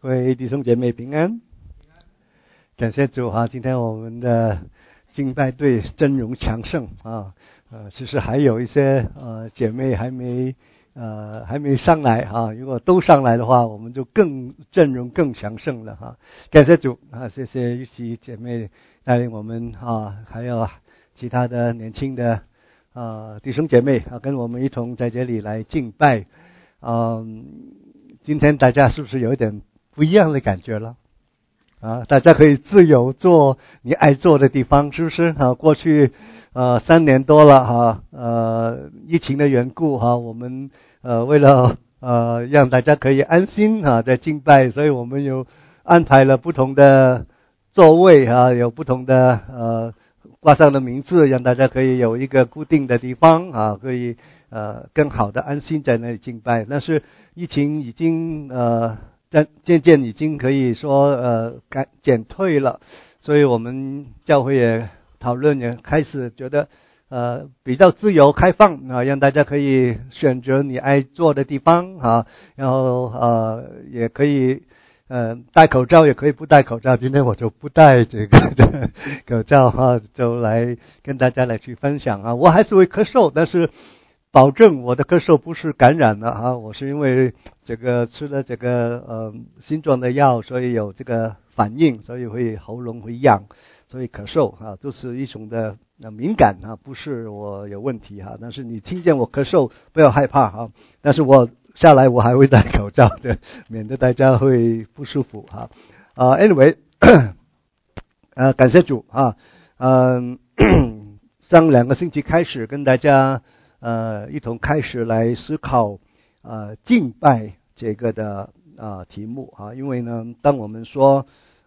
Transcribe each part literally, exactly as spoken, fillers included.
各位弟兄姐妹平安，感谢主哈！今天我们的敬拜队阵容强盛啊，呃，其实还有一些呃姐妹还没呃还没上来哈，如果都上来的话，我们就更阵容更强盛了哈！感谢主啊，谢谢玉琪姐妹带领我们啊，还有其他的年轻的啊弟兄姐妹啊，跟我们一同在这里来敬拜。嗯，今天大家是不是有一点不一样的感觉了？啊，大家可以自由做你爱做的地方，是不是？啊，过去呃三年多了哈，呃疫情的缘故哈，我们呃为了呃让大家可以安心啊在敬拜，所以我们有安排了不同的座位啊，有不同的呃挂上的名字，让大家可以有一个固定的地方啊，可以呃更好的安心在那里敬拜。但是疫情已经呃。但渐渐已经可以说呃减减退了，所以我们教会也讨论也开始觉得呃比较自由开放啊，让大家可以选择你爱坐的地方啊，然后呃也可以呃戴口罩也可以不戴口罩，今天我就不戴这个口罩哈、啊，就来跟大家来去分享啊，我还是会咳嗽，但是保证我的咳嗽不是感染了啊，我是因为这个吃了这个呃新装的药，所以有这个反应，所以会喉咙会痒，所以咳嗽啊，这是一种的敏感啊，不是我有问题哈。但是你听见我咳嗽不要害怕哈，但是我下来我还会戴口罩的，免得大家会不舒服哈。啊、呃、，anyway， 呃，感谢主啊，嗯、呃，上两个星期开始跟大家。呃，一同开始来思考呃敬拜这个的啊、呃、题目啊，因为呢，当我们说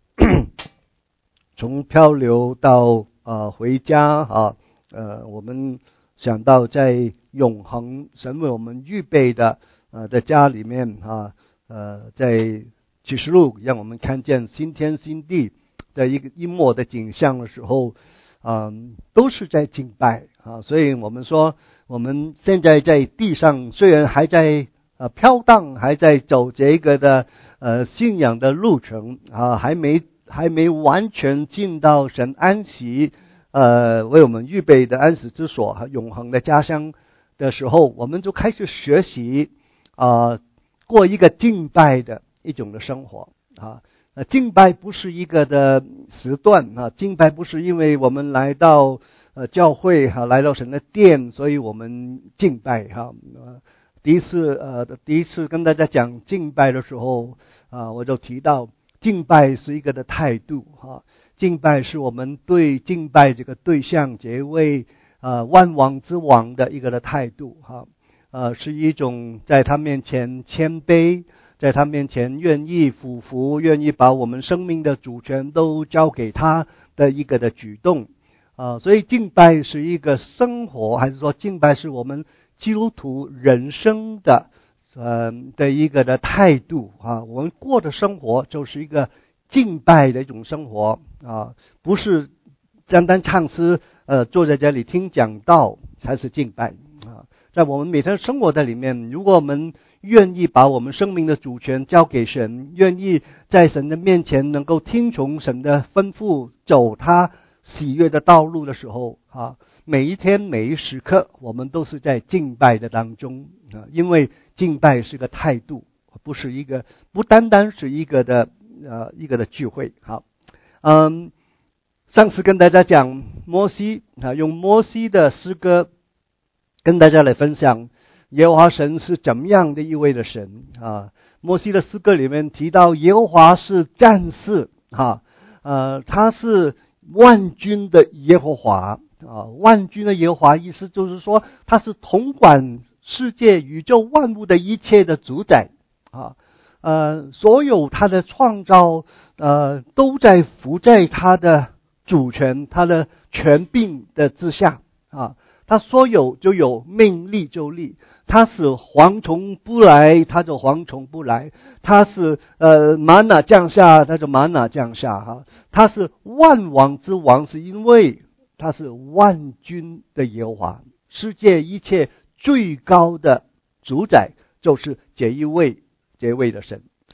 从漂流到呃回家啊，呃，我们想到在永恒神为我们预备的呃在家里面啊，呃，在启示录让我们看见新天新地的一个一幕的景象的时候，嗯，都是在敬拜啊，所以我们说。我们现在在地上虽然还在呃飘荡，还在走这个的呃信仰的路程啊，还没还没完全进到神安息呃为我们预备的安息之所和永恒的家乡的时候，我们就开始学习啊、呃、过一个敬拜的一种的生活啊。呃，敬拜不是一个的时段啊，敬拜不是因为我们来到。呃，教会哈、啊、来到神的殿，所以我们敬拜哈、呃。第一次呃，第一次跟大家讲敬拜的时候啊，我就提到敬拜是一个的态度哈、啊，敬拜是我们对敬拜这个对象这位呃万王之王的一个的态度哈，呃，是一种在他面前谦卑，在他面前愿意俯伏，愿意把我们生命的主权都交给他的一个的举动。啊，所以敬拜是一个生活，还是说敬拜是我们基督徒人生的呃的一个的态度啊？我们过的生活就是一个敬拜的一种生活啊，不是单单唱诗，呃，坐在这里听讲道才是敬拜啊。在我们每天生活在里面，如果我们愿意把我们生命的主权交给神，愿意在神的面前能够听从神的吩咐，走他喜悦的道路的时候啊，每一天每一时刻我们都是在敬拜的当中啊，因为敬拜是个态度，不是一个不单单是一个的呃一个的聚会。好，嗯，上次跟大家讲摩西啊，用摩西的诗歌跟大家来分享耶和华神是怎么样的一位的神啊。摩西的诗歌里面提到耶和华是战士啊，呃，他是万军的耶和华啊，万军的耶和华意思就是说他是统管世界宇宙万物的一切的主宰啊，呃，所有他的创造呃都在服在他的主权、他的权柄的之下啊，他说有就有，命立就立，他是蝗虫不来他就蝗虫不来，他是呃玛纳降下他就玛纳降下哈，他是万王之王，是因为他是万军的耶和华，世界一切最高的主宰就是这一位这一位的神啊。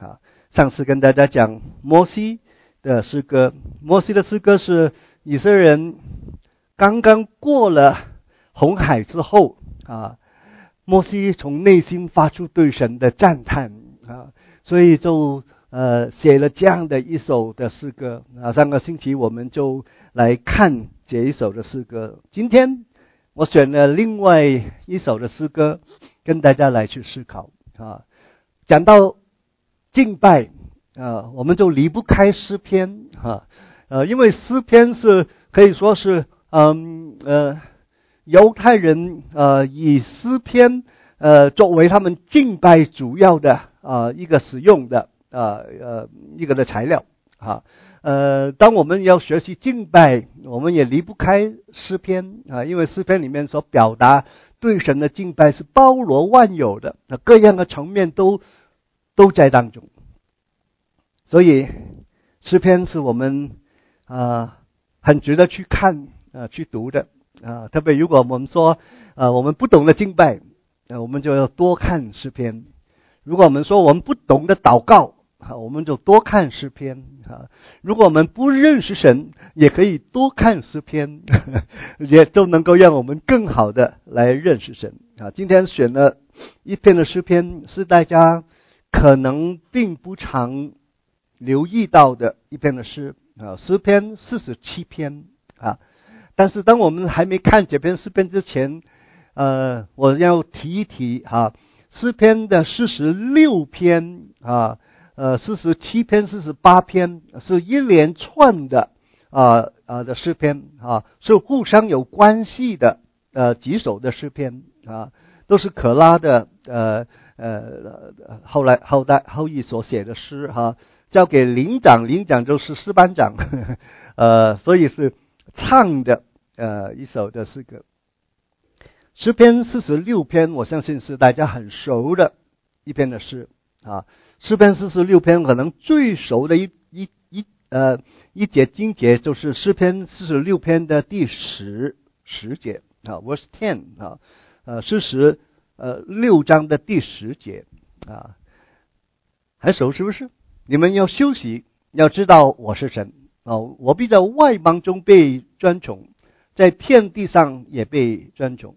上次跟大家讲摩西的诗歌，摩西的诗歌是以色列人刚刚过了红海之后啊，摩西从内心发出对神的赞叹啊，所以就呃写了这样的一首的诗歌啊。上个星期我们就来看这一首的诗歌，今天我选了另外一首的诗歌跟大家来去思考啊。讲到敬拜啊，我们就离不开诗篇啊，呃，因为诗篇是可以说是嗯呃犹太人呃以诗篇呃作为他们敬拜主要的啊、呃、一个使用的啊 呃, 呃一个的材料啊。呃，当我们要学习敬拜，我们也离不开诗篇啊，因为诗篇里面所表达对神的敬拜是包罗万有的，各样的层面都都在当中。所以诗篇是我们啊、呃、很值得去看啊、呃、去读的啊、呃，特别如果我们说呃我们不懂得敬拜，呃我们就要多看诗篇。如果我们说我们不懂得祷告，啊，我们就多看诗篇啊。如果我们不认识神，也可以多看诗篇，呵呵也都能够让我们更好的来认识神啊。今天选了一篇的诗篇，是大家可能并不常留意到的一篇的诗啊，诗篇四十七篇啊。但是当我们还没看这篇诗篇之前，呃，我要提一提哈，诗篇的四十六篇啊。呃，四十七篇、四十八篇是一连串的啊啊的诗篇啊，是互相有关系的呃几首的诗篇啊，都是可拉的呃呃后来后代后裔所写的诗哈、啊，交给灵长，灵长就是诗班长，呵呵呃，所以是唱的呃一首的诗歌。诗篇四十六篇，我相信是大家很熟的一篇的诗啊。诗篇四十六篇可能最熟的一一一呃一节经节就是诗篇四十六篇的第十十节啊 ，verse ten 啊，呃诗十呃六章的第十节啊，还熟是不是？你们要休息，要知道我是神啊，我必在外邦中被尊崇，在遍地上也被尊崇。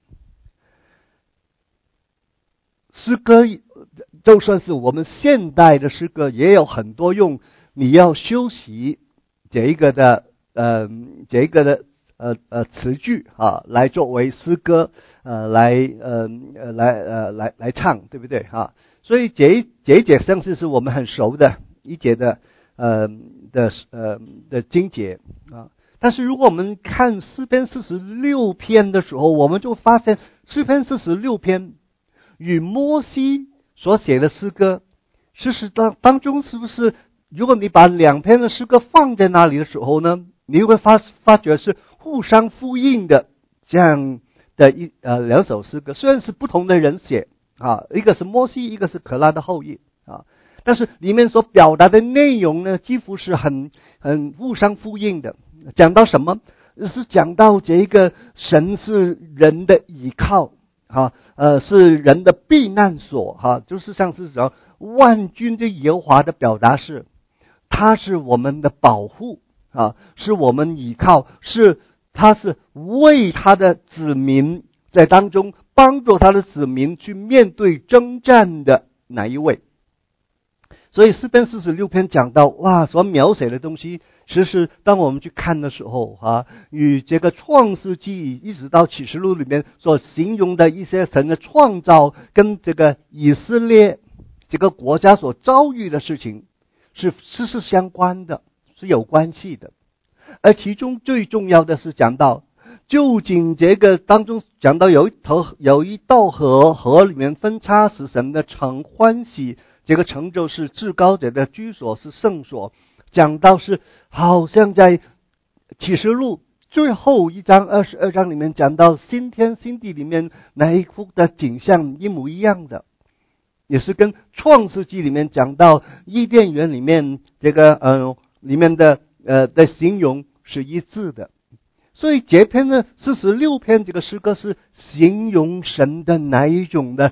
诗歌就算是我们现代的诗歌，也有很多用你要休息这一个的呃这一个的呃呃词句啊，来作为诗歌呃来呃呃来呃来来唱，对不对哈？所以这一这一节相信是我们很熟的一节的呃的呃的经节啊。但是如果我们看诗篇四十六篇的时候，我们就发现诗篇四十六篇与摩西所写的诗歌，事实当当中是不是？如果你把两篇的诗歌放在那里的时候呢，你会发发觉是互相呼应的这样的一呃两首诗歌，虽然是不同的人写啊，一个是摩西，一个是可拉的后裔啊，但是里面所表达的内容呢，几乎是很很互相呼应的。讲到什么？是讲到这个神是人的依靠。哈，呃，是人的避难所，哈，就是像是说万军之耶和华的表达是，他是我们的保护啊，是我们依靠，是他是为他的子民在当中帮助他的子民去面对征战的哪一位？所以诗篇四十六篇讲到哇，所描写的东西，其实当我们去看的时候啊，与这个创世纪一直到启示录里面所形容的一些神的创造，跟这个以色列这个国家所遭遇的事情是息息相关的，是有关系的。而其中最重要的是讲到，究竟这个当中讲到有一头有一道河，河里面分叉，使神的城欢喜。这个成就是至高者的居所，是圣所。讲到是好像在启示录最后一章二十二章里面讲到新天新地里面那一幅的景象一模一样的，也是跟创世纪里面讲到伊甸园里面这个呃里面的呃的形容是一致的。所以这篇呢四十六篇这个诗歌是形容神的哪一种的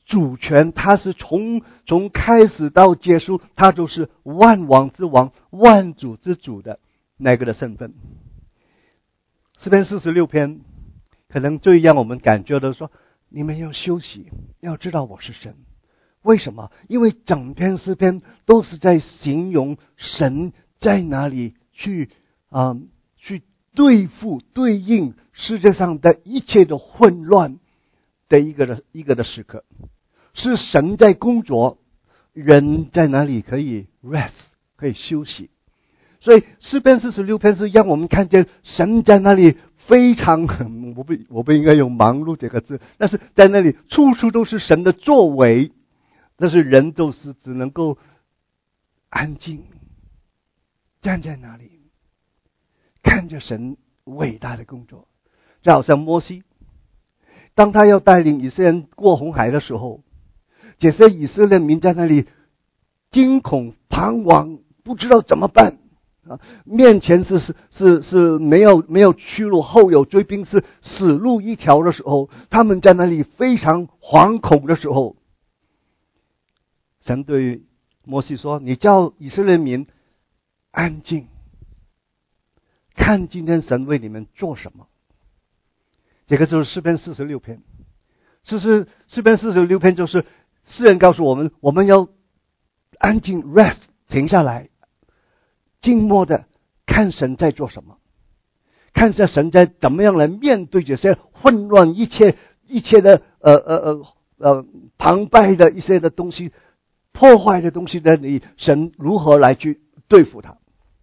主权，他是从从开始到结束，他就是万王之王、万主之主的那个的身份。诗篇四十六篇可能最让我们感觉的说，你们要休息，要知道我是神。为什么？因为整篇诗篇都是在形容神在哪里去啊、呃、去对付对应世界上的一切的混乱的一个的一个的时刻，是神在工作，人在哪里可以 rest 可以休息。所以诗篇四十六篇是让我们看见神在那里非常，我不我不应该用忙碌这个字，但是在那里处处都是神的作为，但是人就是只能够安静站在那里看着神伟大的工作。就好像摩西，当他要带领以色列人过红海的时候，这些以色列民在那里惊恐彷徨，不知道怎么办啊！面前是是是是没有没有去路，后有追兵，是死路一条的时候，他们在那里非常惶恐的时候，神对摩西说：“你叫以色列民安静，看今天神为你们做什么。”这个就是诗篇四十六篇。其实诗篇四十六篇就是诗人告诉我们，我们要安静 rest 停下来，静默的看神在做什么，看下神在怎么样来面对这些混乱一切一切的呃呃呃呃澎湃的一些的东西，破坏的东西的你，神如何来去对付它。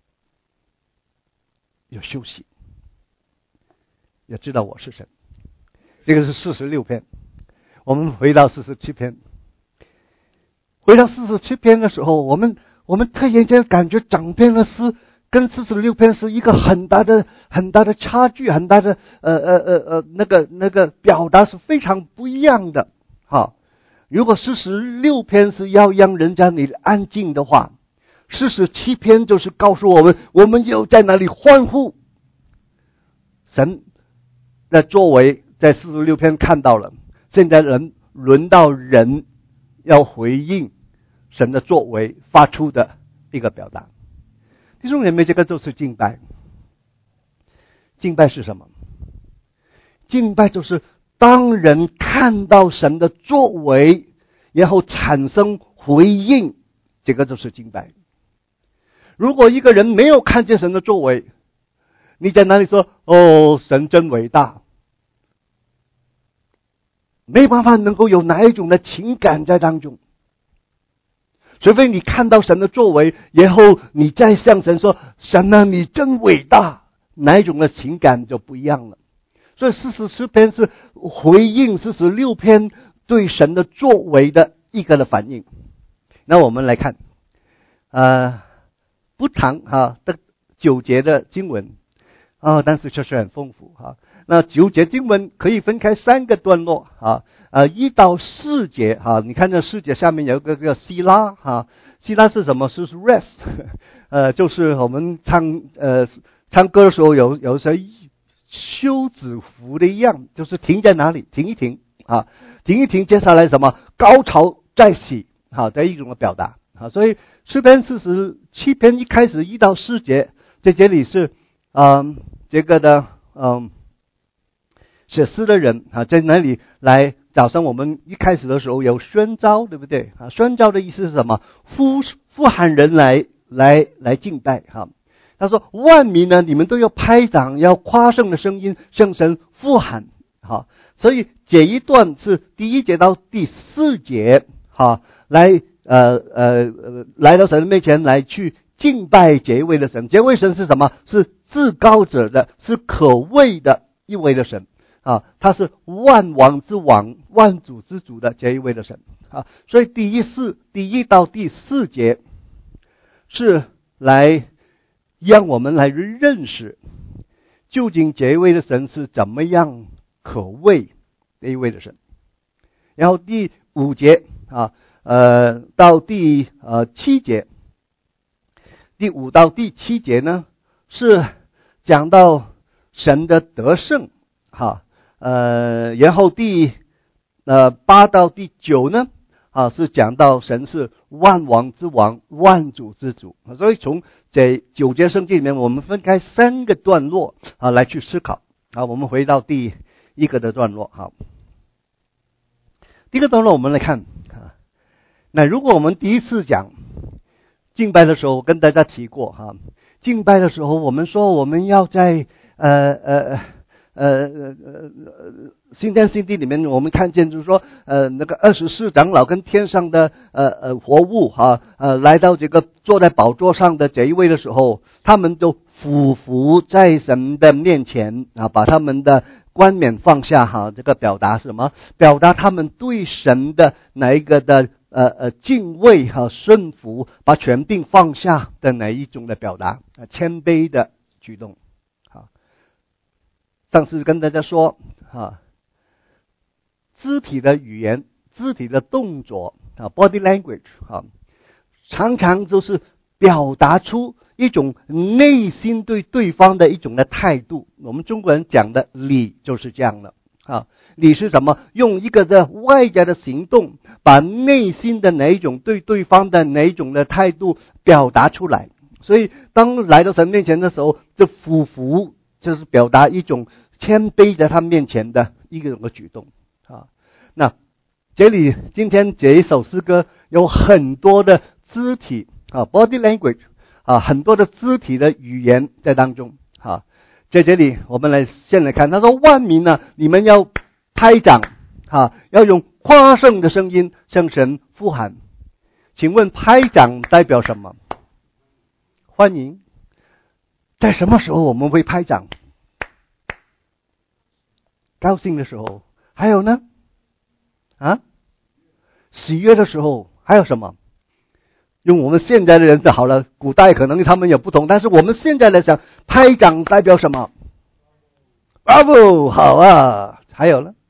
有休息，要知道我是神。这个是四十六篇。我们回到四十七篇，回到四十七篇的时候，我们我们突然间感觉整篇的诗跟四十六篇是一个很大的很大的差距，很大的呃呃呃呃那个那个表达是非常不一样的。好，如果四十六篇是要让人家你安静的话，四十七篇就是告诉我们，我们要在哪里欢呼。神的作为在四十六篇看到了，现在人轮到人要回应神的作为发出的一个表达。弟兄姐妹，这个就是敬拜。敬拜是什么？敬拜就是当人看到神的作为，然后产生回应，这个就是敬拜。如果一个人没有看见神的作为，你在哪里说哦，神真伟大，没办法能够有哪一种的情感在当中。除非你看到神的作为，然后你再向神说，神啊，你真伟大，哪一种的情感就不一样了。所以四十四篇是回应四十六篇对神的作为的一个的反应。那我们来看呃不长哈的九节的经文啊、哦，但是确实很丰富哈。那九节经文可以分开三个段落啊，呃，一到四节哈。你看这四节下面有一个叫希拉哈，希拉是什么？是 rest， 呃，就是我们唱呃唱歌的时候有有些休止符的一样，就是停在哪里，停一停啊，停一停，接下来什么高潮再起好的一种的表达啊。所以诗篇四十七篇一开始一到四节，在这里是嗯这个的嗯。写诗的人啊，在哪里来？早上我们一开始的时候有宣召，对不对啊？宣召的意思是什么？呼呼喊人来来来敬拜哈。他说：“万民呢，你们都要拍掌，要夸胜的声音向神呼喊。”哈，所以这一段是第一节到第四节哈，来呃呃呃来到神的面前来去敬拜这一位的神。这位神是什么？是至高者的，是可畏的一位的神。啊，他是万王之王、万主之主的这一位的神啊，所以第一四第一到第四节是来让我们来认识究竟这一位的神是怎么样可畏的一位的神。然后第五节啊，呃，到第呃七节，第五到第七节呢是讲到神的得胜哈。呃，然后第呃八到第九呢，啊是讲到神是万王之王，万主之主。所以从这九节圣经里面，我们分开三个段落啊来去思考。啊，我们回到第一个的段落。好，第一个段落我们来看啊。那如果我们第一次讲敬拜的时候，我跟大家提过哈，敬拜的时候我们说我们要在呃呃呃呃新天新地里面，我们看见就是说呃那个二十四长老跟天上的呃呃活物哈呃来到这个坐在宝座上的这一位的时候，他们都俯伏在神的面前啊，把他们的冠冕放下哈。这个表达是什么？表达他们对神的哪一个的呃呃敬畏和顺服，把权柄放下的哪一种的表达啊？谦卑的举动。好，上次跟大家说啊，肢体的语言、肢体的动作啊 ，body language 啊，常常就是表达出一种内心对对方的一种的态度。我们中国人讲的礼就是这样的啊。礼是什么？用一个的外在的行动，把内心的哪一种对对方的哪一种的态度表达出来。所以当来到神面前的时候，就俯伏，就是表达一种谦卑在他面前的一种的举动啊。那这里今天这一首诗歌有很多的肢体啊 ，body language 啊，很多的肢体的语言在当中啊。在这里我们来先来看，他说：“万民呢，你们要拍掌啊，要用夸胜的声音向神呼喊。”请问拍掌代表什么？欢迎。在什么时候我们会拍掌？高兴的时候。还有呢？啊？喜悦的时候。还有什么？用我们现在的人好了，古代可能他们有不同，但是我们现在来讲，拍掌代表什么？ Bravo， 好啊。还有呢？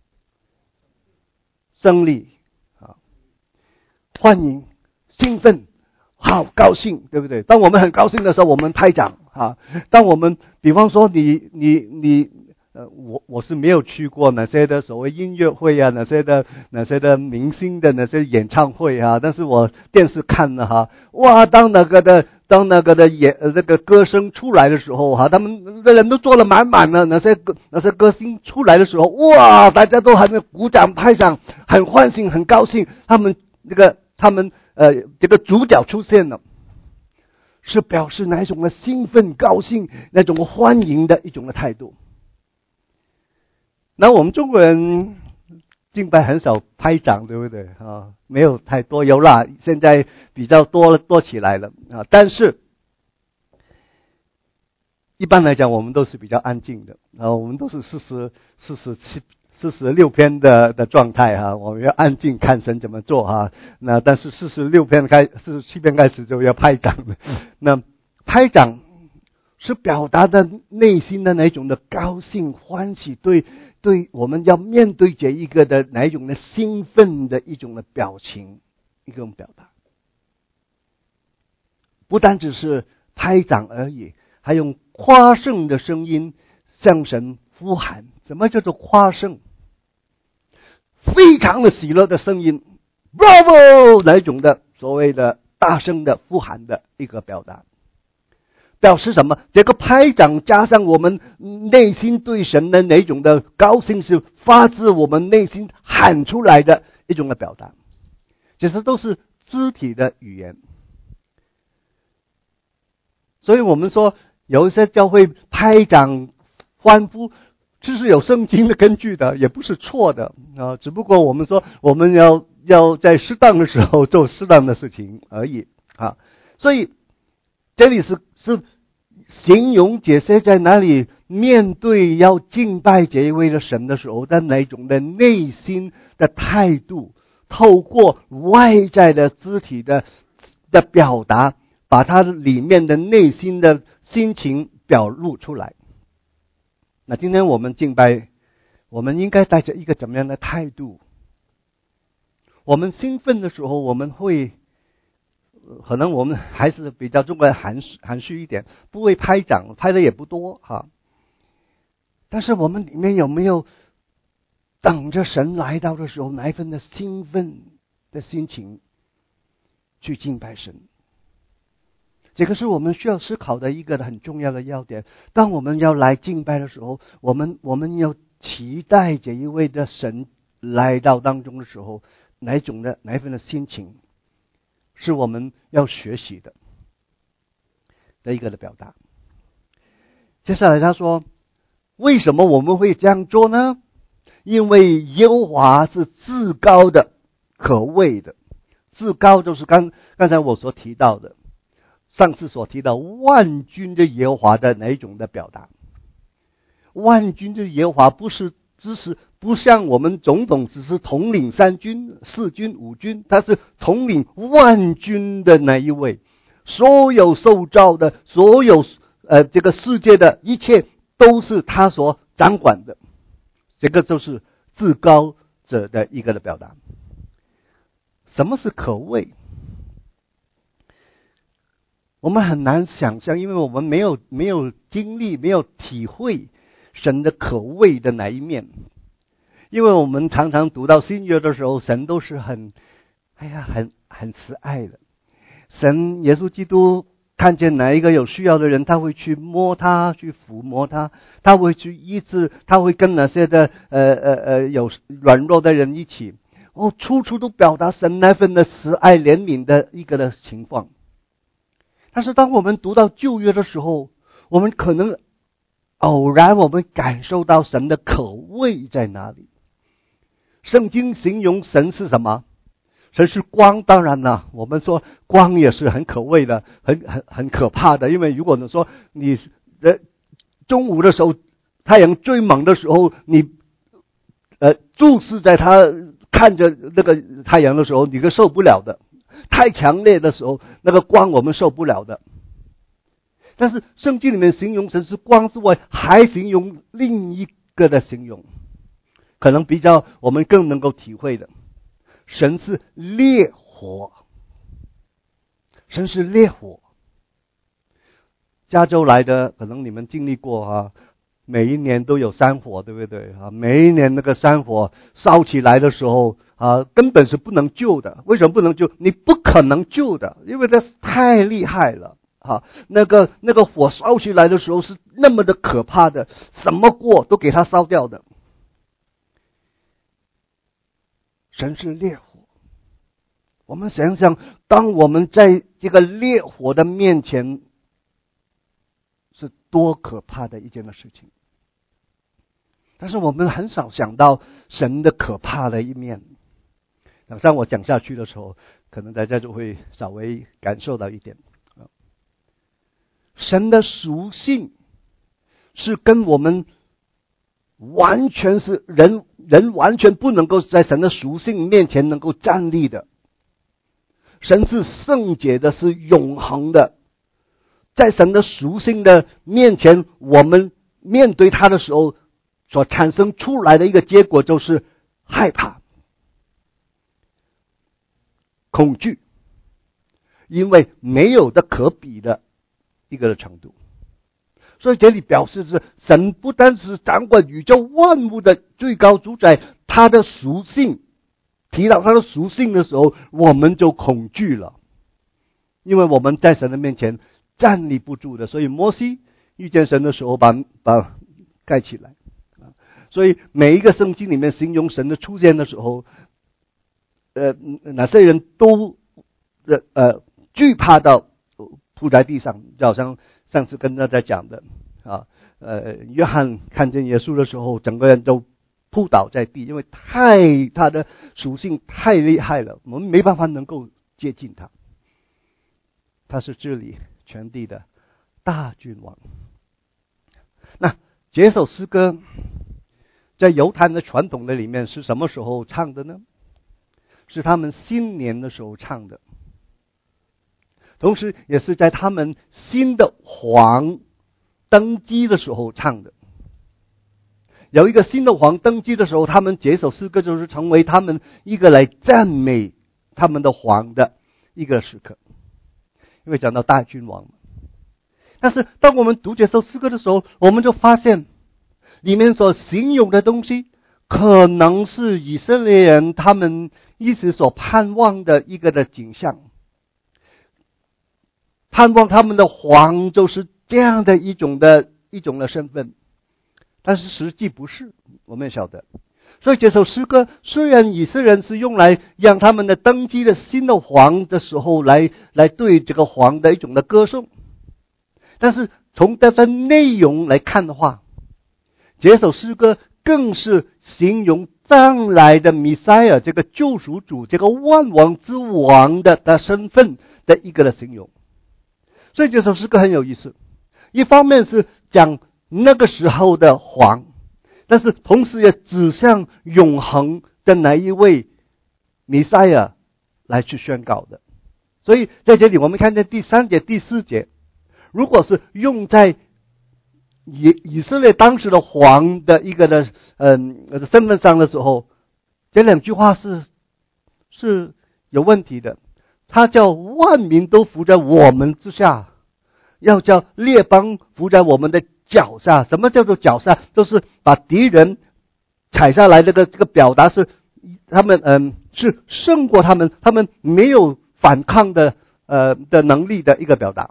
胜利啊，欢迎，兴奋，好高兴，对不对？当我们很高兴的时候，我们拍掌啊。当我们比方说你你你呃，我我是没有去过哪些的所谓音乐会啊，哪些的哪些的明星的那些演唱会啊，但是我电视看了哈，哇，当那个的当那个的演呃这个歌声出来的时候哈，他们的人都坐了满满的，那些歌那些歌星出来的时候，哇，大家都还在鼓掌拍掌，很欢喜很高兴，他们这个他们呃这个主角出现了，是表示哪一种的兴奋高兴，那种欢迎的一种的态度。那我们中国人敬拜很少拍掌，对不对啊？没有太多，有啦，现在比较多多起来了啊。但是一般来讲，我们都是比较安静的啊，我们都是四十四十七四十六篇的的状态哈，我们要安静看神怎么做哈。那但是四十六篇开四十七篇开始就要拍掌了。那拍掌是表达的内心的哪一种的高兴欢喜，对对，我们要面对这一个的哪一种的兴奋的一种的表情，一种表达。不单只是拍掌而已，还用夸胜的声音向神呼喊。什么叫做夸胜？非常的喜乐的声音 ，Bravo， 哪一种的所谓的大声的呼喊的一个表达。表示什么？这个拍掌加上我们内心对神的哪种的高兴，是发自我们内心喊出来的一种的表达，这些都是肢体的语言。所以我们说有一些教会拍掌欢呼，这是有圣经的根据的，也不是错的啊。只不过我们说我们要要在适当的时候做适当的事情而已啊。所以这里是是形容这些在哪里面对要敬拜这一位的神的时候的哪种的内心的态度，透过外在的肢体的的表达，把他里面的内心的心情表露出来。那今天我们敬拜，我们应该带着一个怎么样的态度？我们兴奋的时候，我们会可能我们还是比较中国人含蓄含蓄一点，不会拍掌，拍的也不多哈。但是我们里面有没有等着神来到的时候，那一份的兴奋的心情去敬拜神。这个是我们需要思考的一个很重要的要点。当我们要来敬拜的时候，我们我们要期待这一位的神来到当中的时候，哪一种的哪一份的心情是我们要学习的的一个的表达。接下来他说，为什么我们会这样做呢？因为耶和华是至高的，可畏的。至高就是刚刚才我所提到的，上次所提到万军的耶和华的哪一种的表达。万军的耶和华不是只是不像我们总统只是统领三军四军五军，他是统领万军的那一位。所有受造的，所有呃这个世界的一切都是他所掌管的。这个就是至高者的一个的表达。什么是可畏？我们很难想象，因为我们没有没有经历，没有体会神的可畏的哪一面。因为我们常常读到新约的时候，神都是很哎呀很很慈爱的。神耶稣基督看见哪一个有需要的人，他会去摸他，去抚摸他，他会去医治，他会跟那些的呃呃呃有软弱的人一起，哦，处处都表达神那份的慈爱怜悯的一个的情况。但是当我们读到旧约的时候，我们可能偶然我们感受到神的可畏在哪里。圣经形容神是什么？神是光，当然了，我们说光也是很可畏的，很很很可怕的。因为如果你说你呃中午的时候太阳最猛的时候，你呃注视在它看着那个太阳的时候，你是受不了的。太强烈的时候，那个光我们受不了的。但是圣经里面形容神是光之外，还形容另一个的形容，可能比较我们更能够体会的。神是烈火，神是烈火。加州来的，可能你们经历过啊，每一年都有山火，对不对啊？每一年那个山火烧起来的时候啊，根本是不能救的。为什么不能救？你不可能救的，因为这太厉害了啊！那个那个火烧起来的时候是那么的可怕的，什么锅都给它烧掉的。神是烈火，我们想想，当我们在这个烈火的面前，是多可怕的一件的事情。但是我们很少想到神的可怕的一面。等上我讲下去的时候，可能大家就会稍微感受到一点。神的属性是跟我们完全是人人完全不能够在神的属性面前能够站立的。神是圣洁的，是永恒的。在神的属性的面前，我们面对他的时候所产生出来的一个结果就是害怕、恐惧，因为没有的可比的一个的程度。所以这里表示是神不单是掌管宇宙万物的最高主宰，他的属性，提到他的属性的时候，我们就恐惧了，因为我们在神的面前站立不住的。所以摩西遇见神的时候把把盖起来。所以每一个圣经里面形容神的出现的时候，呃哪些人都呃惧怕到扑在地上，就好像上次跟大家讲的啊，呃，约翰看见耶稣的时候，整个人都扑倒在地，因为太他的属性太厉害了，我们没办法能够接近他。他是治理全地的大君王。那这首诗歌在犹太的传统的里面是什么时候唱的呢？是他们新年的时候唱的。同时也是在他们新的皇登基的时候唱的。有一个新的皇登基的时候，他们这首诗歌就是成为他们一个来赞美他们的皇的一个时刻。因为讲到大君王。但是当我们读这首诗歌的时候，我们就发现里面所形容的东西可能是以色列人他们一直所盼望的一个的景象，盼望他们的皇就是这样的一种的一种的身份，但是实际不是，我们也晓得。所以这首诗歌虽然以色列人是用来让他们的登基的新的皇的时候来来对这个皇的一种的歌颂，但是从这份内容来看的话，这首诗歌更是形容将来的弥赛亚这个救赎主，这个万王之王的的身份的一个的形容。所以这首诗歌很有意思，一方面是讲那个时候的皇，但是同时也指向永恒的哪一位弥赛亚来去宣告的。所以在这里我们看见第三节第四节，如果是用在以以色列当时的皇的一个的嗯身份上的时候，这两句话是是有问题的。他叫万民都伏在我们之下，要叫列邦伏在我们的脚下。什么叫做脚下？就是把敌人踩下来。这个这个表达是他们嗯是胜过他们，他们没有反抗的呃的能力的一个表达。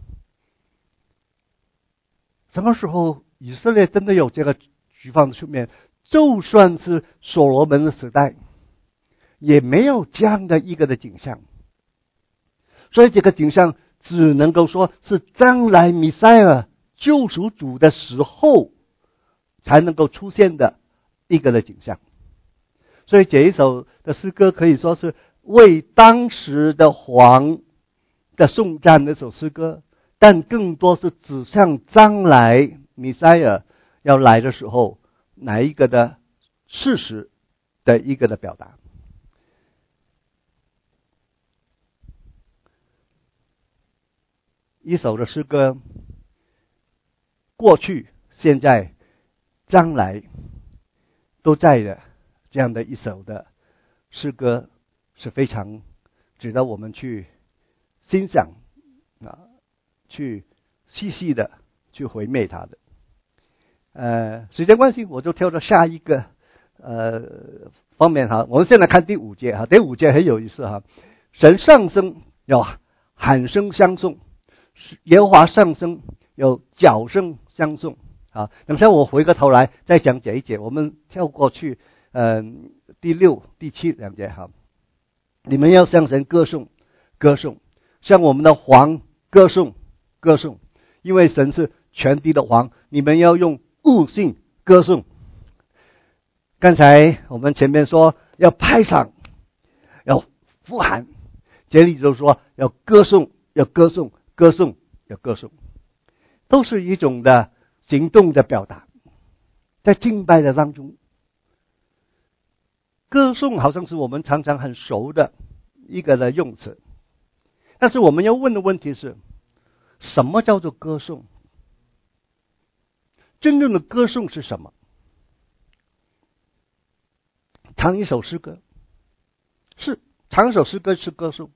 什么时候以色列真的有这个举放的出面？就算是所罗门的时代，也没有这样的一个的景象。所以这个景象只能够说是将来弥赛亚救赎主的时候才能够出现的一个的景象。所以这一首的诗歌可以说是为当时的皇的颂赞的一首诗歌，但更多是指向将来弥赛亚要来的时候哪一个的事实的一个的表达。一首的诗歌，过去、现在、将来都在的这样的一首的诗歌，是非常值得我们去欣赏啊，去细细的去回味它的。呃，时间关系，我就跳到下一个呃方面哈。我们现在看第五节哈，第五节很有意思哈。神上升，有喊声相送。耶和华上升，有角声相送。好，等下我回个头来再讲这一节，我们跳过去，嗯、呃，第六、第七两节哈。你们要向神歌颂，歌颂，向我们的皇歌颂，歌颂，因为神是全地的王，你们要用悟性歌颂。刚才我们前面说要拍掌，要呼喊，这里就说要歌颂，要歌颂。歌颂要歌颂，都是一种的行动的表达。在敬拜的当中，歌颂好像是我们常常很熟的一个的用词，但是我们要问的问题是，什么叫做歌颂？真正的歌颂是什么？唱一首诗歌，是唱一首诗歌是歌颂。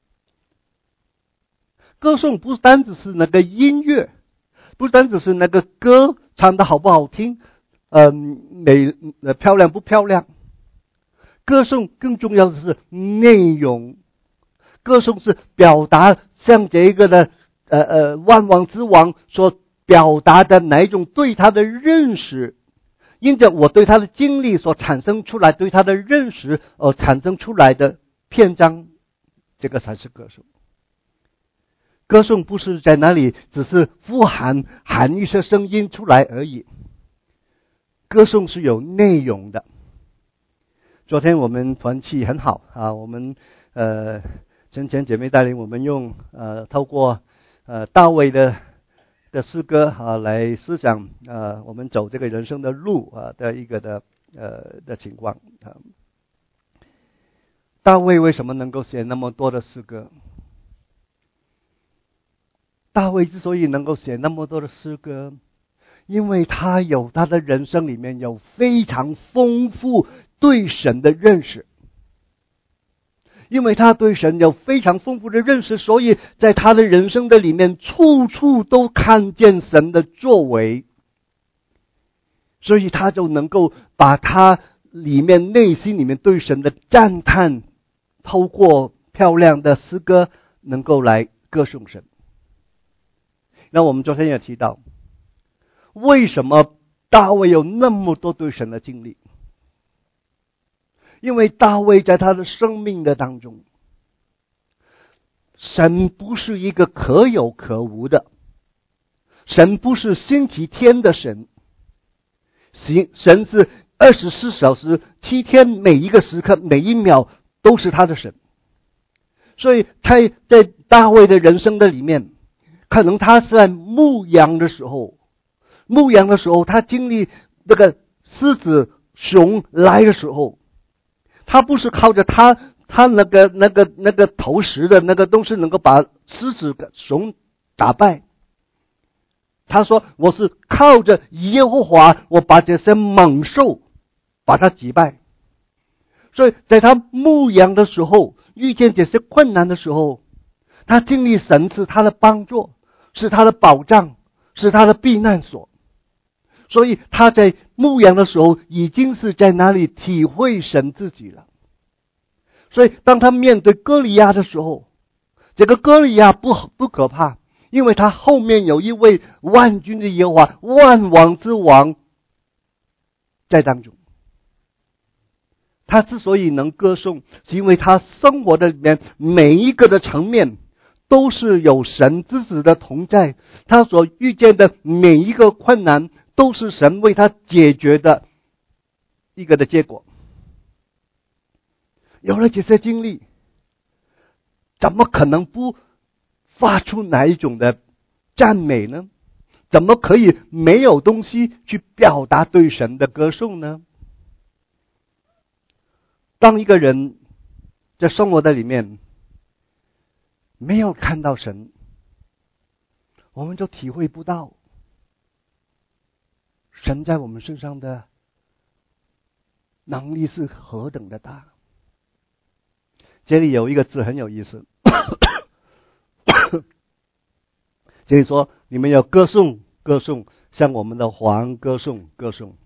歌颂不单只是那个音乐，不单只是那个歌唱的好不好听，呃，美呃漂亮不漂亮。歌颂更重要的是内容，歌颂是表达像这个的呃呃万王之王所表达的哪一种对他的认识，因着我对他的经历所产生出来对他的认识而产生出来的篇章，这个才是歌颂。歌颂不是在那里只是呼喊喊一些声音出来而已，歌颂是有内容的。昨天我们团契很好啊，我们呃晨晨姐妹带领我们用呃透过呃大卫的的诗歌啊来思想呃我们走这个人生的路啊的一个的呃的情况啊。大卫为什么能够写那么多的诗歌？大卫之所以能够写那么多的诗歌，因为他有他的人生里面有非常丰富对神的认识，因为他对神有非常丰富的认识，所以在他的人生的里面处处都看见神的作为，所以他就能够把他里面内心里面对神的赞叹，透过漂亮的诗歌能够来歌颂神。那我们昨天也提到，为什么大卫有那么多对神的经历？因为大卫在他的生命的当中，神不是一个可有可无的，神不是星期天的神，神是二十四小时七天，每一个时刻每一秒都是他的神。所以他在大卫的人生的里面，可能他是在牧羊的时候，牧羊的时候他经历那个狮子熊来的时候，他不是靠着他他那个那个那个投石的那个东西能够把狮子熊打败，他说我是靠着耶和华，我把这些猛兽把它击败。所以在他牧羊的时候，遇见这些困难的时候，他经历神是他的帮助，是他的保障，是他的避难所。所以他在牧羊的时候已经是在那里体会神自己了。所以当他面对歌利亚的时候，这个歌利亚不不可怕，因为他后面有一位万军的耶和华，万王之王在当中。他之所以能歌颂，是因为他生活的里面每一个的层面都是有神之子的同在，他所遇见的每一个困难都是神为他解决的一个的结果。有了这些经历，怎么可能不发出哪一种的赞美呢？怎么可以没有东西去表达对神的歌颂呢？当一个人在生活的里面没有看到神，我们就体会不到神在我们身上的能力是何等的大。这里有一个字很有意思，这里说你们要歌颂歌颂，向我们的王歌颂歌颂。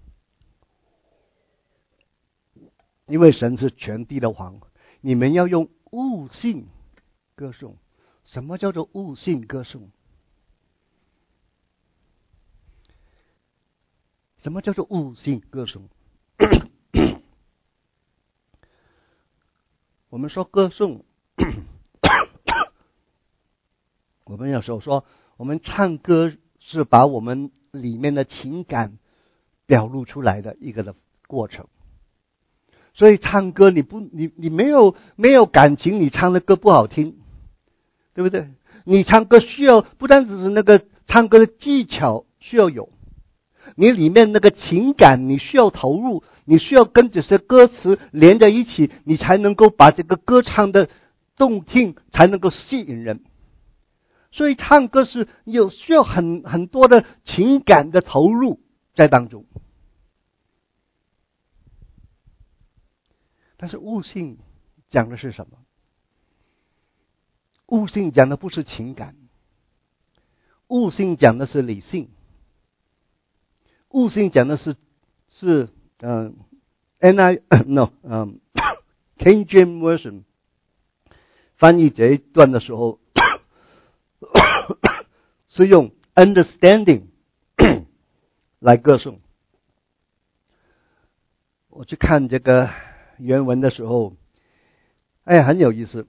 因为神是全地的王，你们要用悟性歌颂。什么叫做悟性歌颂？什么叫做悟性歌颂？我们说歌颂，我们有时候说，我们唱歌是把我们里面的情感表露出来的一个的过程。所以唱歌你不你你没有没有感情，你唱的歌不好听，对不对？你唱歌需要不单只是那个唱歌的技巧需要有，你里面那个情感你需要投入，你需要跟这些歌词连在一起，你才能够把这个歌唱的动听，才能够吸引人。所以唱歌是有需要很很多的情感的投入在当中。但是悟性讲的是什么？悟性讲的不是情感，悟性讲的是理性，悟性讲的是是嗯、呃、，N I no 嗯、呃、，King James Version 翻译这一段的时候是用 understanding 来歌颂。我去看这个原文的时候，哎，很有意思。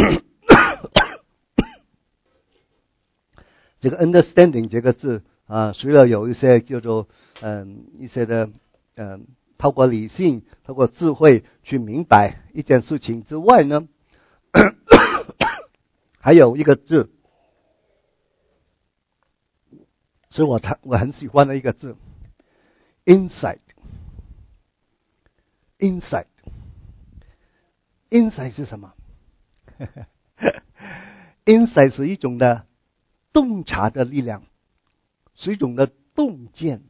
这个 understanding 这个字啊，除了有一些叫做嗯一些的嗯透过理性、透过智慧去明白一件事情之外呢，还有一个字是我我很喜欢的一个字 ，insight。insight insight 是什么？insight 是一种的洞察的力量，是一种的洞见。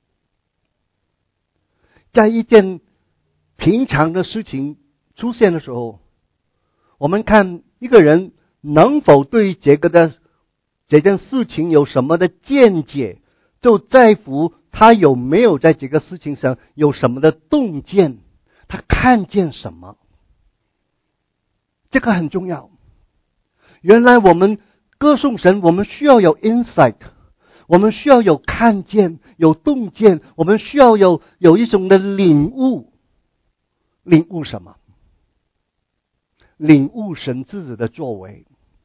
在一件平常的事情出现的时候，我们看一个人能否对这个的这件事情有什么的见解，就在乎他有没有在这个事情上有什么的洞见， 他看见什么？这个很重要。原来我们歌颂神，我们需要有 insight， 我们需要有看见，有洞见，我们需要有有一种的领悟。领悟什么？领悟神自己的作为。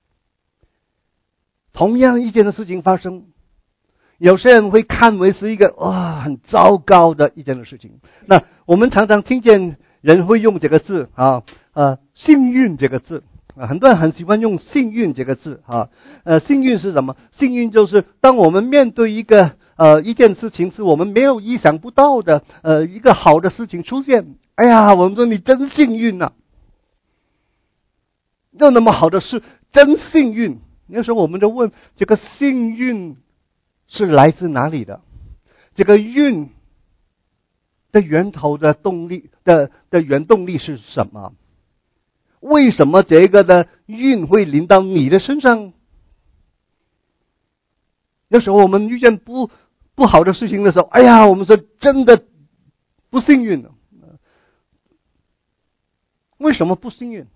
同样一件的事情发生，有些人会看为是一个哇很糟糕的一件的事情。那我们常常听见人会用这个字啊，呃，幸运这个字啊，很多人很喜欢用幸运这个字啊。呃，幸运是什么？幸运就是当我们面对一个呃一件事情是我们没有意想不到的呃一个好的事情出现，哎呀，我们说你真幸运啊，有那么好的事，真幸运。那时候我们就问，这个幸运是来自哪里的？这个运的源头的动力的的原动力是什么？为什么这个的运会临到你的身上？有时候我们遇见不不好的事情的时候，哎呀，我们说真的不幸运。为什么不幸运？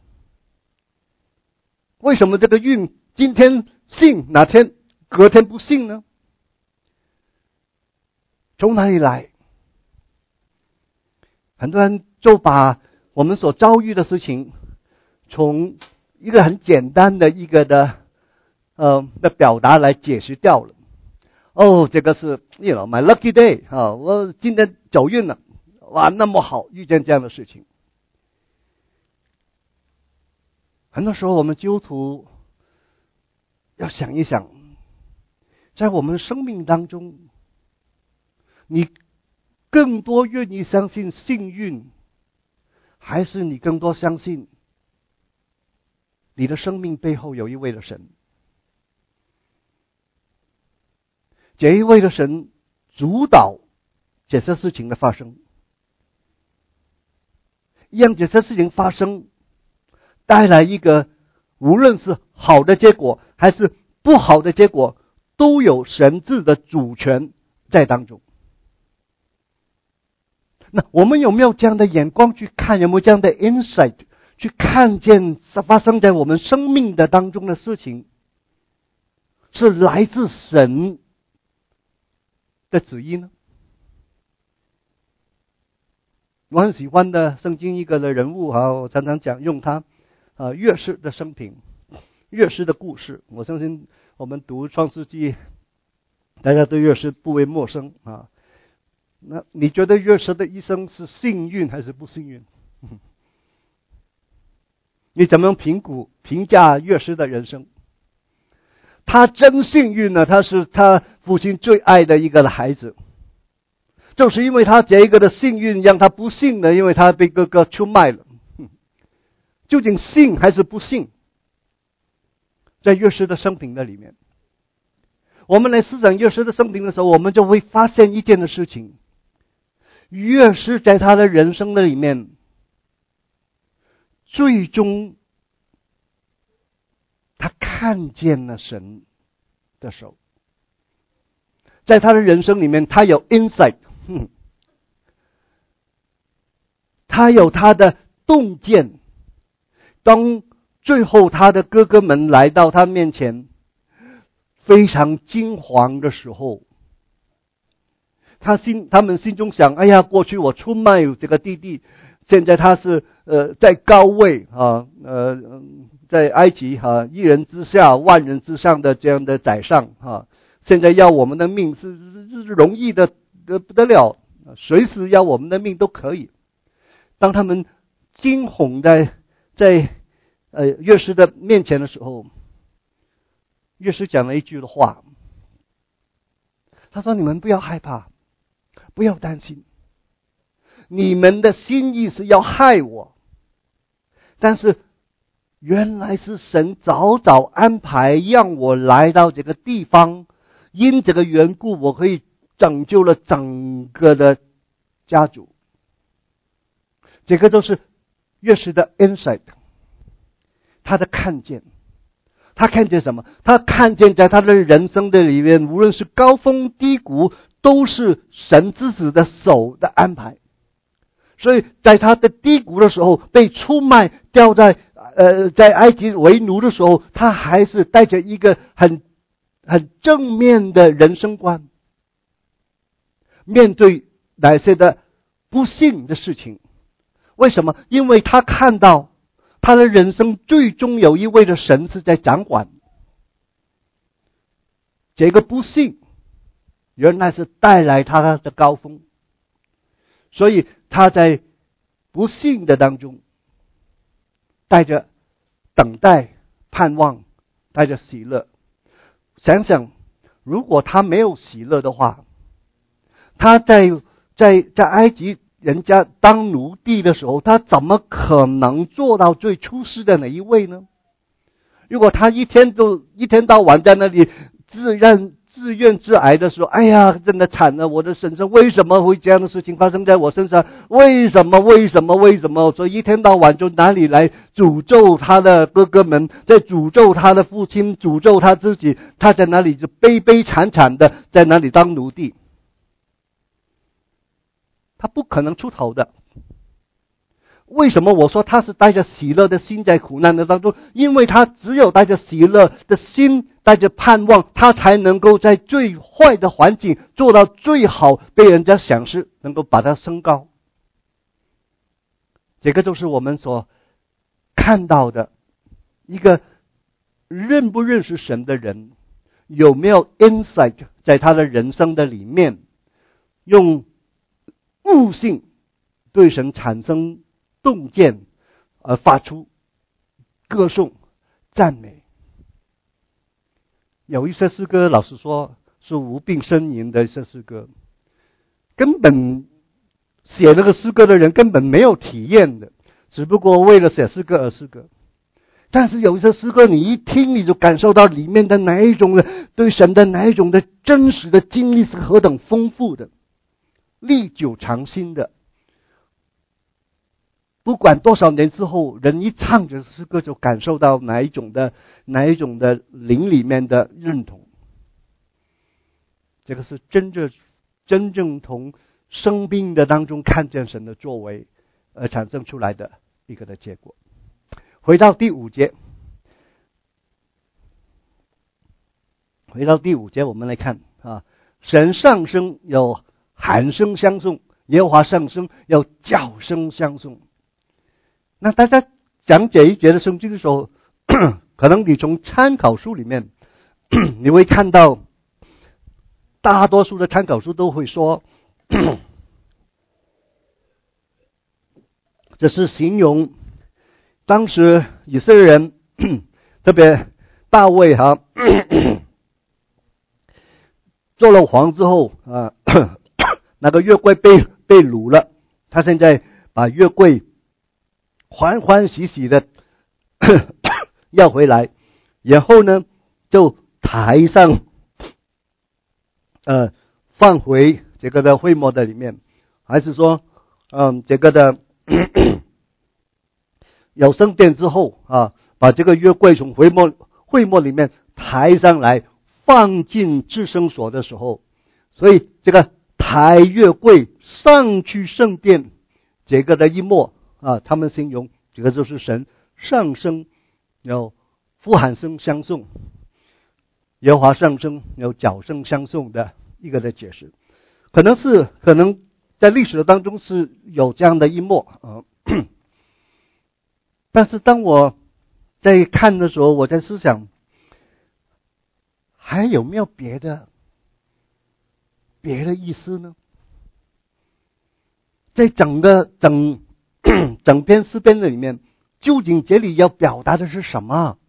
为什么这个运今天幸，哪天隔天不幸呢？从哪里来？很多人就把我们所遭遇的事情，从一个很简单的一个的呃的表达来解释掉了。哦，这个是 you know my lucky day 啊，我今天走运了，哇，那么好，遇见这样的事情。很多时候我们基督徒要想一想，在我们生命当中，你更多愿意相信幸运，还是你更多相信你的生命背后有一位的神？这一位的神主导这些事情的发生，让这些事情发生带来一个无论是好的结果还是不好的结果，都有神自的主权在当中。那我们有没有这样的眼光去看？有没有这样的 insight 去看见发生在我们生命的当中的事情是来自神的旨意呢？我很喜欢的圣经一个的人物啊，我常常讲用他啊约瑟的生平，约瑟的故事。我相信我们读创世纪，大家对约瑟不为陌生啊。那你觉得约瑟的一生是幸运还是不幸运？你怎么样评估评价约瑟的人生？他真幸运呢，他是他父亲最爱的一个孩子，就是因为他这一个的幸运让他不幸呢，因为他被哥哥出卖了。究竟幸还是不幸？在约瑟的生平的里面，我们来思想约瑟的生平的时候，我们就会发现一件的事情：约瑟在他的人生的里面，最终他看见了神的手。在他的人生里面，他有 insight， 他有他的洞见。当最后他的哥哥们来到他面前，非常惊惶的时候，他心他们心中想：哎呀，过去我出卖这个弟弟，现在他是呃在高位啊，呃在埃及哈、啊、一人之下万人之上的这样的宰相啊，现在要我们的命是是容易的的不得了，随时要我们的命都可以。当他们惊恐在在呃约瑟的面前的时候，约瑟讲了一句的话，他说：你们不要害怕，不要担心，你们的心意是要害我，但是原来是神早早安排让我来到这个地方，因这个缘故我可以拯救了整个的家族。这个就是约瑟的 insight， 他的看见。他看见什么？他看见在他的人生的里面，无论是高峰低谷，都是神之子的手的安排。 所以在他的低谷的时候，被出卖，掉在呃在埃及为奴的时候，他还是带着一个很很正面的人生观，面对那些的不幸的事情。为什么？因为他看到他的人生最终有一位的神是在掌管。这个不幸原来是带来他的高峰，所以他在不幸的当中带着等待、盼望，带着喜乐。想想如果他没有喜乐的话，他在在在埃及人家当奴隶的时候，他怎么可能做到最出色的那一位呢？如果他一天都一天到晚在那里自认自怨自艾的说，哎呀，真的惨了，我的身上为什么会这样的事情发生在我身上？为什么？为什么？为什么？所以一天到晚就哪里来诅咒他的哥哥们，在诅咒他的父亲，诅咒他自己，他在那里就悲悲惨惨的在那里当奴隶。他不可能出头的。为什么我说他是带着喜乐的心在苦难的当中？因为他只有带着喜乐的心，带着盼望，他才能够在最坏的环境做到最好，被人家赏识，能够把他升高。这个就是我们所看到的一个认不认识神的人，有没有 insight 在他的人生的里面，用悟性对神产生洞见，而发出歌颂赞美。有一些诗歌老实说是无病呻吟的一些诗歌，根本写这个诗歌的人根本没有体验的，只不过为了写诗歌而诗歌。但是有一些诗歌你一听你就感受到里面的哪一种的对神的哪一种的真实的经历是何等丰富的，历久常新的。不管多少年之后，人一唱着诗歌就感受到哪一种的哪一种的灵里面的认同。这个是真正真正从生命的当中看见神的作为而产生出来的一个的结果。回到第五节，回到第五节，我们来看啊，神上升有喊声相送，耶和华上升有叫声相送。那大家讲这一节的圣经的时候，可能你从参考书里面你会看到大多数的参考书都会说这是形容当时以色列人特别大卫哈做了王之后啊，那个约柜被被掳了，他现在把约柜欢欢喜喜的要回来，然后呢就抬上呃放回这个的会幕的里面，还是说嗯这个的有圣殿之后啊，把这个约柜从会幕会幕里面抬上来放进至圣所的时候，所以这个抬约柜上去圣殿这个的一幕啊，他们形容这个就是神上升有呼喊声相送，耶和华上升有角声相送的一个的解释。可能是可能在历史当中是有这样的一幕啊，但是当我在看的时候，我在思想还有没有别的别的意思呢？在整个整整篇诗篇的里面，究竟这里要表达的是什么？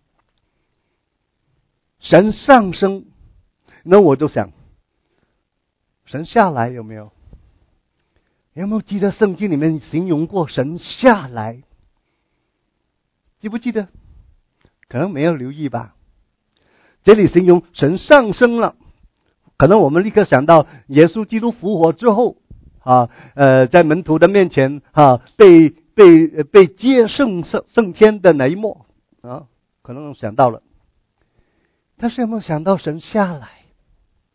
神上升，那我就想神下来有没有？有没有记得圣经里面形容过神下来？记不记得？可能没有留意吧。这里形容神上升了，可能我们立刻想到耶稣基督复活之后啊，呃，在门徒的面前啊，被被被接圣圣圣天的那一幕啊，可能想到了。但是有没有想到神下来？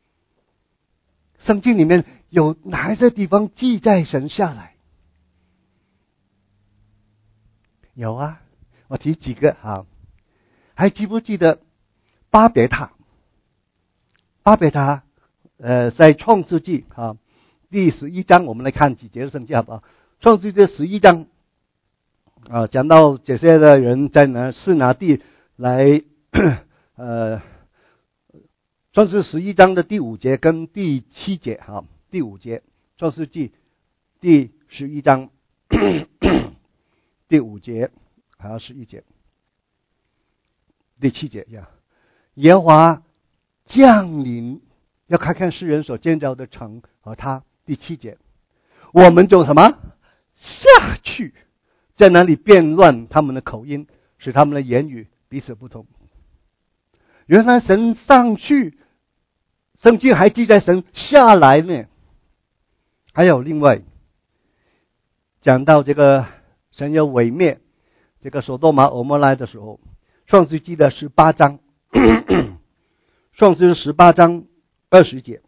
圣经里面有哪一些地方记载神下来？ 有啊，我提几个哈。还记不记得巴别塔？巴别塔，呃，在创世纪啊第十一章，我们来看几节圣经好不好？创世纪十一章啊，讲到这些的人在拿是拿地来，呃，创世十一章的第五节跟第七节哈，第五节，创世纪第十一章第五节还有十一节。第七节呀，耶和华降临，要看看世人所建造的城和他。第七节，我们就什么下去，在那里变乱他们的口音，使他们的言语彼此不同。原来神上去，圣经还记载神下来呢。还有另外讲到这个神要毁灭这个所多玛俄摩拉的时候，创世纪的十八章，创世十八章二十节、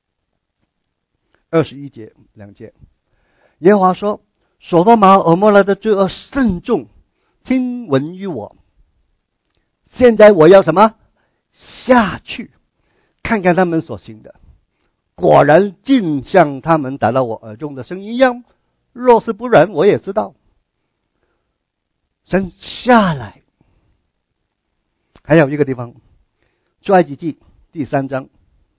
二十一节两节，耶和华说：“所多玛俄摩拉的罪恶甚重，听闻于我。现在我要什么？下去，看看他们所行的。果然尽像他们达到我耳中的声音一样。若是不然，我也知道。”神下来。还有一个地方，出埃及记第三章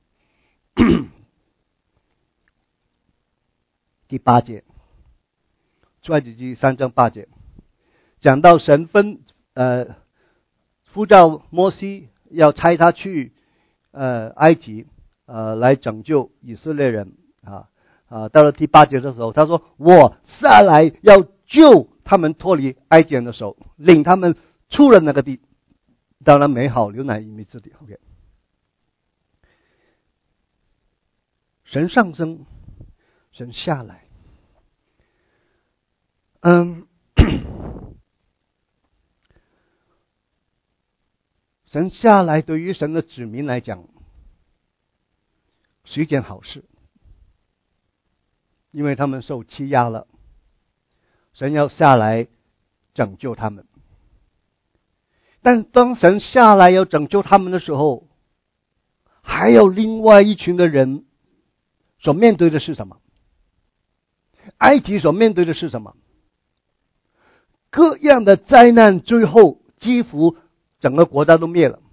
第八节，出埃及记三章八节，讲到神分呃呼召摩西，要差他去呃埃及呃来拯救以色列人啊啊，到了第八节的时候，他说：“我下来要救他们脱离埃及人的手，领他们出了那个地。”当然美好，流奶与蜜之地。OK， 神上升，神下来。嗯，神下来对于神的子民来讲是一件好事，因为他们受欺压了，神要下来拯救他们。但当神下来要拯救他们的时候，还有另外一群的人所面对的是什么？埃及所面对的是什么？各样的灾难，最后几乎整个国家都灭了。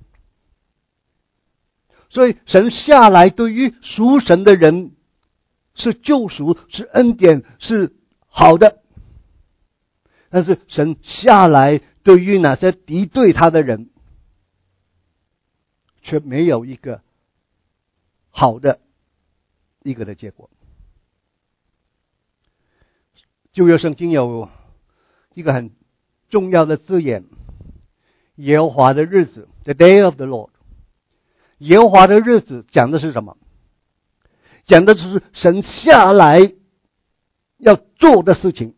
所以神下来对于属神的人是救赎，是恩典，是好的。但是神下来对于那些敌对他的人，却没有一个好的一个的结果。旧约圣经有一个很重要的字眼，耶和华的日子 ，the day of the Lord。耶和华的日子讲的是什么？讲的就是神下来要做的事情。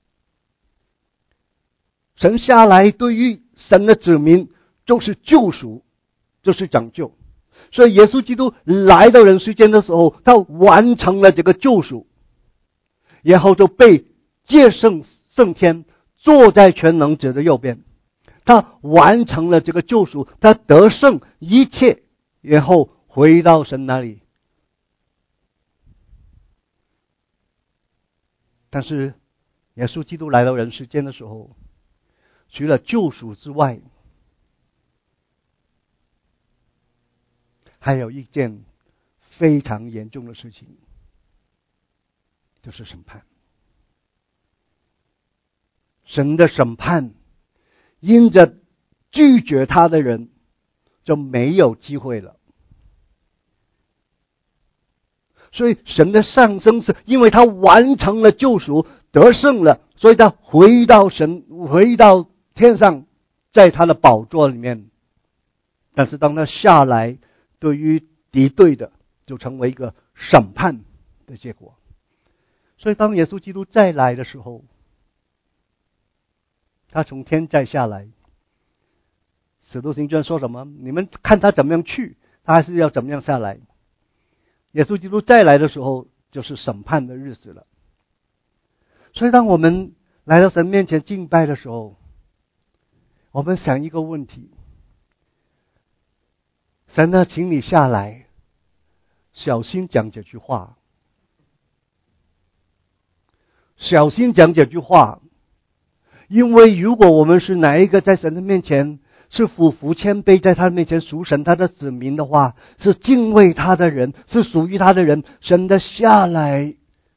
神下来对于神的子民就是救赎，就是拯救。所以耶稣基督来到人世间的时候，他完成了这个救赎，然后就被接升升天，坐在全能者的右边。他完成了这个救赎，他得胜一切，然后回到神那里。但是耶稣基督来到人世间的时候，除了救赎之外，还有一件非常严重的事情，就是审判。神的审判，因着拒绝他的人就没有机会了。所以神的上升是因为他完成了救赎，得胜了，所以他回到神，回到天上，在他的宝座里面。但是当他下来，对于敌对的就成为一个审判的结果。所以当耶稣基督再来的时候，他从天再下来，使徒行传说什么？你们看他怎么样去，他还是要怎么样下来。耶稣基督再来的时候，就是审判的日子了。所以当我们来到神面前敬拜的时候，我们想一个问题：神呢，请你下来，小心讲这句话，小心讲这句话，因为如果我们是哪一个在神的面前是俯伏谦卑，在他面前属神他的子民的话，是敬畏他的人，是属于他的人，神的下来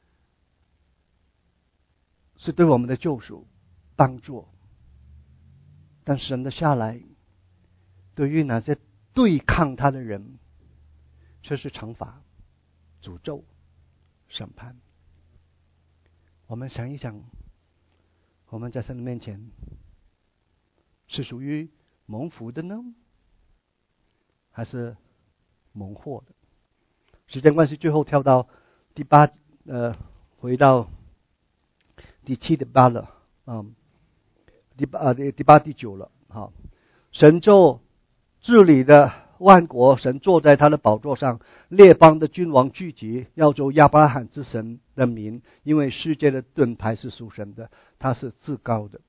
是对我们的救赎帮助，但神的下来对于那些对抗他的人却是惩罚、诅咒、审判。我们想一想，我们在神的面前是属于蒙福的呢，还是蒙祸的？时间关系，最后跳到第八，呃，回到第七、第八了，嗯，第八啊，第第八、第九了。好，神就治理的万国，神坐在他的宝座上，列邦的君王聚集，要做亚伯拉罕之神的民，因为世界的盾牌是属神的，他是至高的。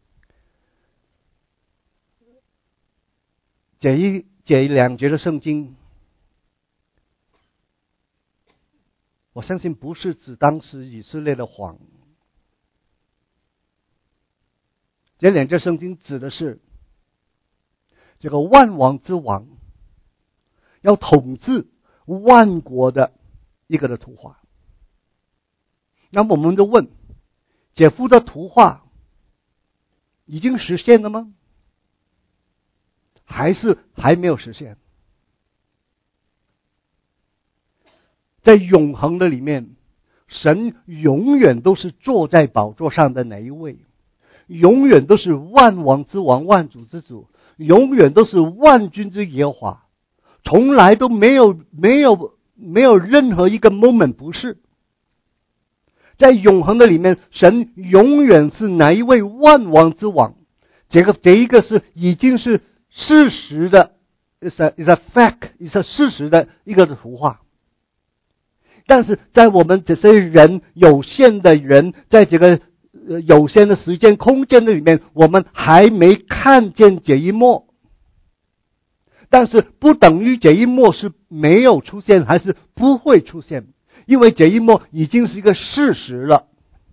这一这两节的圣经，我相信不是指当时以色列的皇，这两节圣经指的是这个万王之王要统治万国的一个的图画。那么我们就问，这幅的图画已经实现了吗？还是还没有实现？在永恒的里面，神永远都是坐在宝座上的那一位，永远都是万王之王、万主之主，永远都是万军之耶和华，从来都没有没有没有任何一个 moment 不是。在永恒的里面，神永远是哪一位万王之王，这个这一个是已经是事实的 ，is a is a fact， is a 事实的一个图画。但是在我们这些人有限的人，在这个有限的时间空间的里面，我们还没看见这一幕。但是不等于这一幕是没有出现，还是不会出现，因为这一幕已经是一个事实了。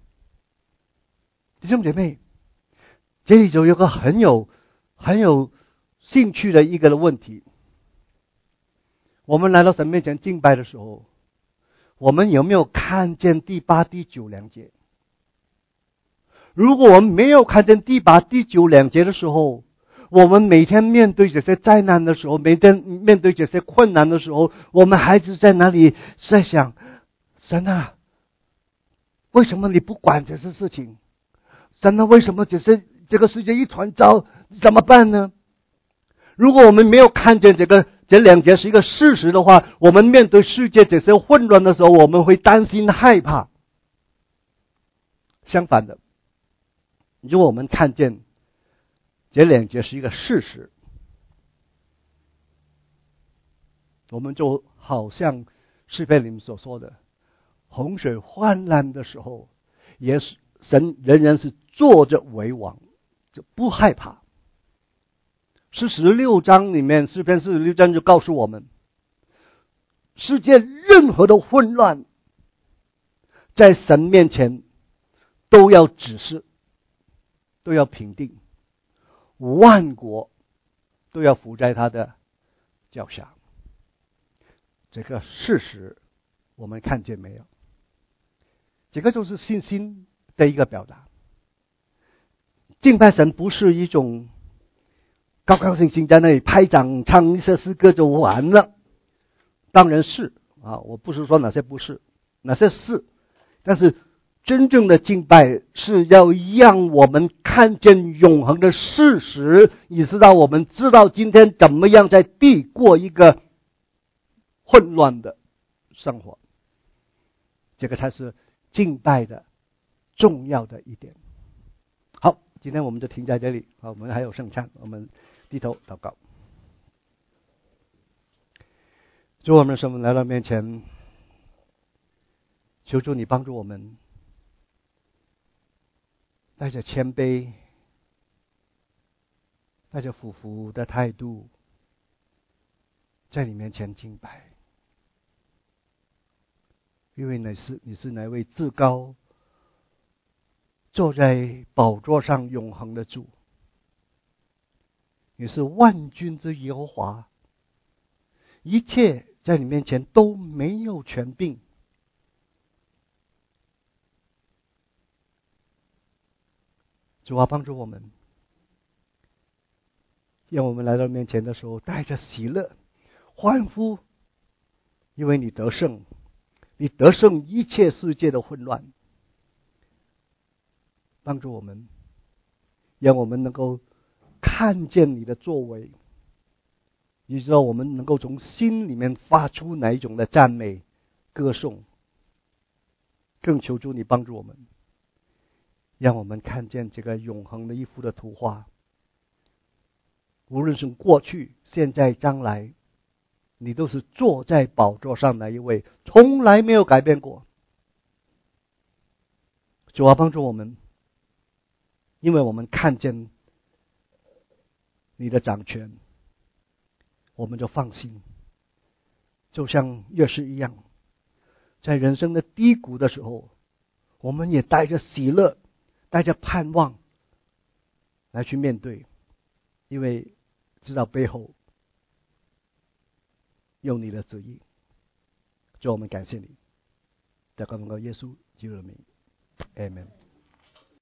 弟兄姐妹，这里就有个很有很有兴趣的一个问题：我们来到神面前敬拜的时候，我们有没有看见第八、第九两节？如果我们没有看见第八、第九两节的时候，我们每天面对这些灾难的时候，每天面对这些困难的时候，我们还是在那里在想：神啊，为什么你不管这些事情？神啊，为什么这些这个世界一团糟，怎么办呢？如果我们没有看见这个这两节是一个事实的话，我们面对世界这些混乱的时候，我们会担心害怕。相反的，如果我们看见这两节是一个事实，我们就好像诗篇里面所说的，洪水泛滥的时候，也是神仍然是坐着为王，就不害怕。四十六章里面，诗篇四十六章就告诉我们，世界任何的混乱，在神面前都要止息，都要平定，万国都要伏在他的脚下。这个事实我们看见没有？这个就是信心的一个表达。敬拜神不是一种高高兴兴在那里拍掌唱一些诗歌就完了，当然是啊，我不是说哪些不是，哪些是，但是真正的敬拜是要让我们看见永恒的事实，以致到我们知道今天怎么样在地过一个混乱的生活，这个才是敬拜的重要的一点。好，今天我们就停在这里，好，我们还有圣餐，我们低头祷告。主，我们神来到面前，求主你帮助我们， 带着谦卑，带着俯伏的态度，在你面前敬拜，因为你是你是那位至高，坐在宝座上永恒的主，你是万军之耶和华，一切在你面前都没有权柄。主啊，帮助我们，让我们来到面前的时候带着喜乐欢呼，因为你得胜，你得胜一切世界的混乱。帮助我们，让我们能够看见你的作为，你知道我们能够从心里面发出哪一种的赞美歌颂。更求助你帮助我们，让我们看见这个永恒的一幅的图画，无论是过去现在将来，你都是坐在宝座上的一位，从来没有改变过。主啊，帮助我们，因为我们看见你的掌权，我们就放心，就像约瑟一样，在人生的低谷的时候，我们也带着喜乐，带着盼望来去面对，因为知道背后有你的旨意。主，我们感谢你，在高祷告耶稣基督的名 ，Amen。